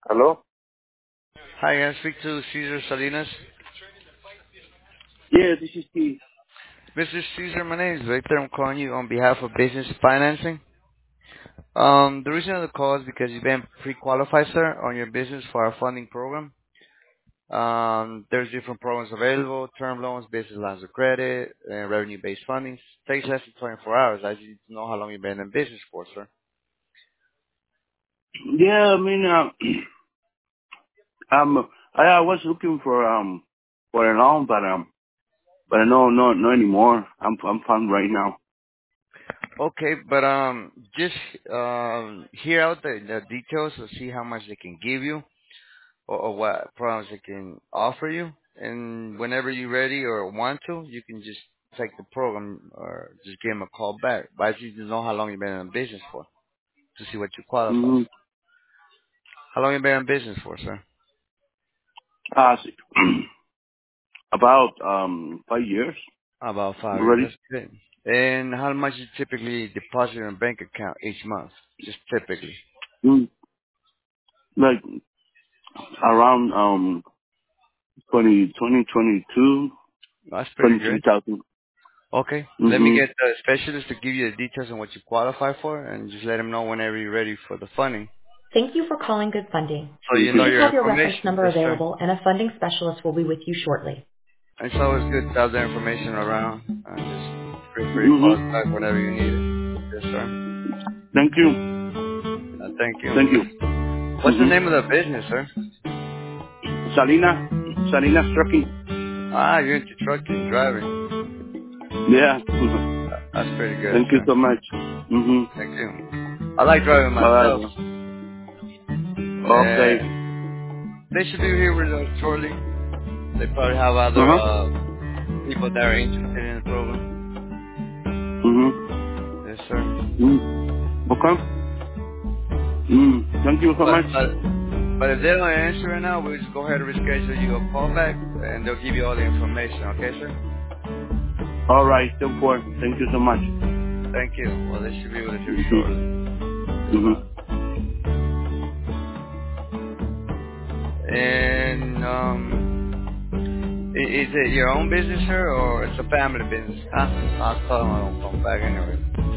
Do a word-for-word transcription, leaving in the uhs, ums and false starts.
Hello? Hi, can I speak to Cesar Salinas? Yeah, this is Steve. Mister Cesar, my name is Victor. I'm calling you on behalf of Business Financing. Um, the reason of the call is because you've been pre-qualified, sir, on your business for our funding program. Um, there's different programs available: term loans, business lines of credit, and revenue-based funding. Takes less than twenty-four hours. I just need to know how long you've been in business for, sir. Yeah, I mean, uh, um, I, I was looking for um for a loan, but um, but no, no, no anymore. I'm I'm fine right now. Okay, but um, just um, hear out the, the details to see how much they can give you, or, or what programs they can offer you. And whenever you're ready or want to, you can just take the program or just give them a call back. But I just need to know how long you've been in business for to see what you qualify Mm-hmm. for. How long you been in business for, sir? Uh, about um five years About five years. already. That's good. And how much you typically deposit in a bank account each month? Just typically. Mm, like around um twenty twenty twenty two That's pretty twenty good. three thousand. Okay. Let me Mm-hmm. get the specialist to give you the details on what you qualify for and just let him know whenever you're ready for the funding. Thank you for calling Good Funding. So you know Please your have your reference information. number Yes, sir. available and a funding specialist will be with you shortly. It's always good to have the information around. And just feel free to call us Mm-hmm. back whenever you need it. Yes, sir. Thank you. Uh, thank you. Thank you. What's the name of Mm-hmm. the business, sir? Salina, Salina Trucking. Ah, you're into trucking, driving. Yeah. That's pretty good, Thank you sir. so much. Mm-hmm. Thank you. I like driving All myself. right. Okay. And they should be here with us shortly. They probably have other Uh-huh. uh, people that are interested in the program. Mm-hmm. Yes, sir. Mm. Okay. Mm. Thank you so But much. but but if they don't answer right now, we'll just go ahead and reschedule you a call back, and they'll give you all the information. Okay, sir? All right. Ten four. Thank you so much. Thank you. Well, they should be with us here Mm-hmm. shortly. Mm-hmm. Goodbye. And um, i- is it your own business, sir, or it's a family business? Huh? I'll tell them I don't come back anyway.